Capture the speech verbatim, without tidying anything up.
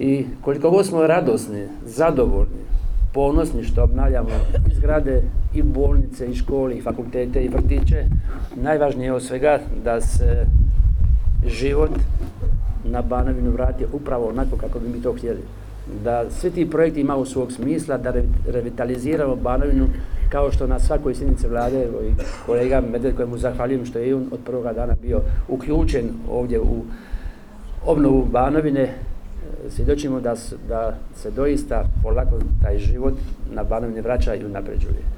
I koliko god smo radosni, zadovoljni, ponosni što obnavljamo i zgrade, i bolnice, i škole, i fakultete, i vrtiće, najvažnije je od svega da se život na Banovinu vrati upravo onako kako bi mi to htjeli. Da svi ti projekti imaju svog smisla, da revitaliziramo Banovinu kao što na svakoj sjednici vlade, i kolega Medved kojemu zahvaljujem što je i on od prvoga dana bio uključen ovdje u obnovu Banovine, svjedočimo da, da se doista polako taj život na Banovini vraća i unapređuje.